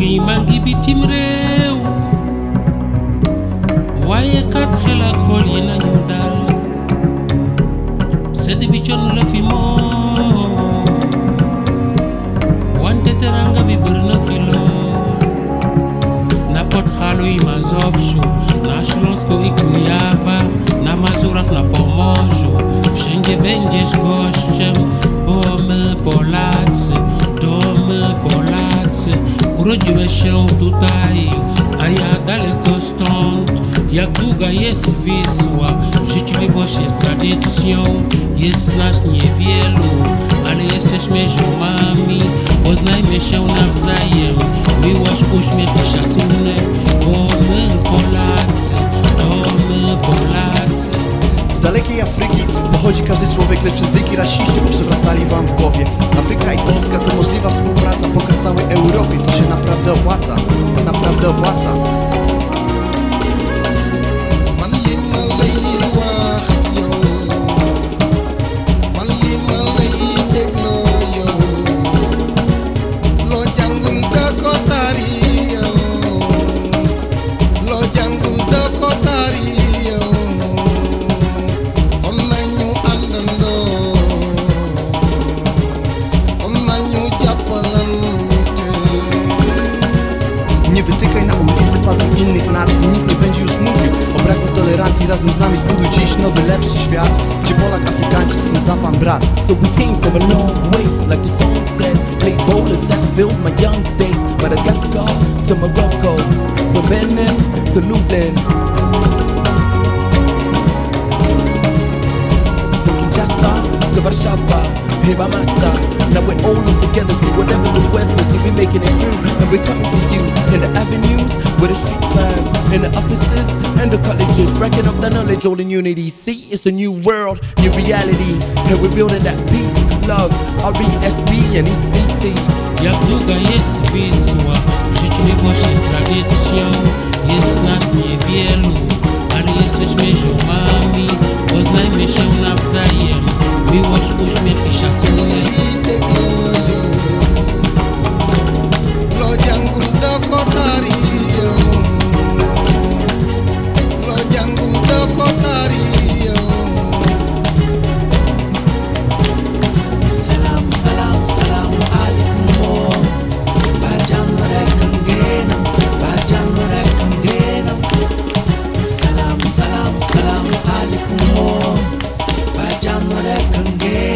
yi maa ngi bitim réew waaye kat xel ak xol yi nañu dal sedd bi con la fi moom wante teranga bi bër na fi lool na pot xaalo i Mazowszu, na Śląsku i Kujawa, na Mazurach, na Pomorzu. Wszędzie będziesz gościem, bo my Polacy, to my Polacy. Urodziłeś się tutaj, a ja daleko stąd. Jak długa jest Wisła, życzliwość jest tradycją. Jest nas niewielu, ale jesteśmy ziomami. Poznajmy się nawzajem, miłość, uśmiech i szacunek. Bo my Polacy, to my Polacy. Z dalekiej Afryki pochodzi każdy człowiek, lecz przez wieki rasiści poprzewracali wam w głowie. Afryka i Polska to możliwa współpraca, pokaz całej Europie, to się naprawdę opłaca, naprawdę opłaca. Nie wytykaj na ulicy palcem innych nacji. Nikt nie będzie już mówił o braku tolerancji. Razem z nami zbuduj dziś nowy, lepszy świat, gdzie Polak, Afrykańczyk są za pan brat. So we came from a long way, like the song says. Play bowlers and fills my young days. Madagascar to Morocco, from Benin to Lublin, from Kinshasa to Warszawa. Hey, my master, now we're all in together. See whatever the weather, see we making it through, and we're coming to you in the avenues, with the street signs, in the offices and the colleges, racking up the knowledge, all in unity. See, it's a new world, new reality, and we're building that peace, love, RESP and ECT. Jak długa jest Wisła, życzliwość jest tradycją. Jest nas niewielu, ale jesteśmy ziomami. Poznajmy się nawzajem, miłość, uśmiech i szacunek.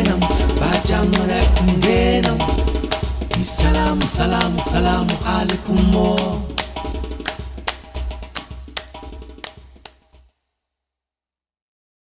Salamu alaikum.